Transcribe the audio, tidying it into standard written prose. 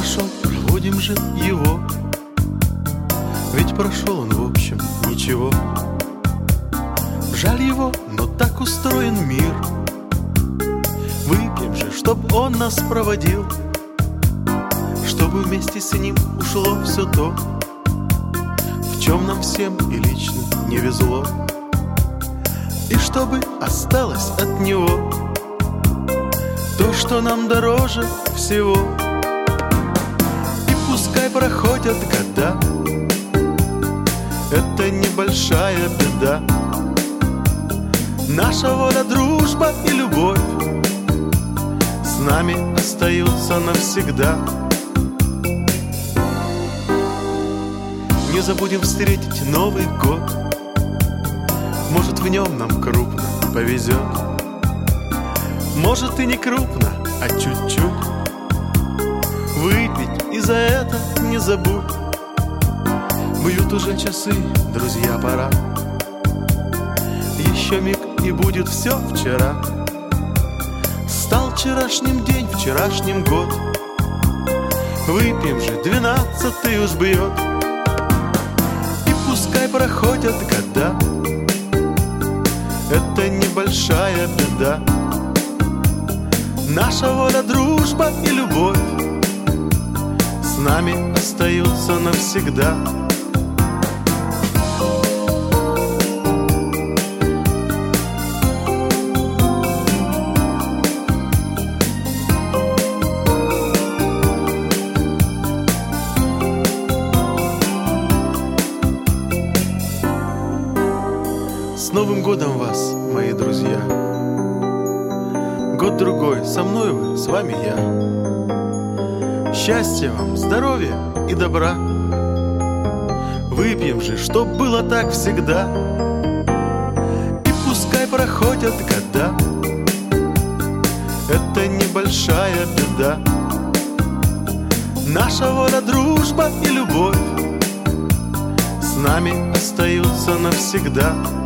прошел, проводим же его. Ведь прошел он, в общем, ничего. Жаль его, но так устроен мир. Выпьем же, чтоб он нас проводил, чтобы вместе с ним ушло все то, в чем нам всем и лично не везло, и чтобы осталось от него то, что нам дороже всего. И пускай проходят года, это небольшая беда. Наша воля, дружба и любовь с нами остаются навсегда. Не забудем встретить Новый год, может, в нем нам крупно повезет. Может, и не крупно, а чуть-чуть. Выпить и за это не забудь. Бьют уже часы, друзья, пора. Еще миг, и будет все вчера. Стал вчерашним день, вчерашним год. Выпьем же, 12-й уж бьет. И пускай проходят года, это небольшая беда. Наша воля, дружба и любовь с нами остаются навсегда. С Новым годом вас, мои друзья! Год-другой, со мной вы, с вами я. Счастья вам, здоровья и добра. Выпьем же, чтоб было так всегда. И пускай проходят года, это небольшая беда. Наша воля, дружба и любовь с нами остаются навсегда.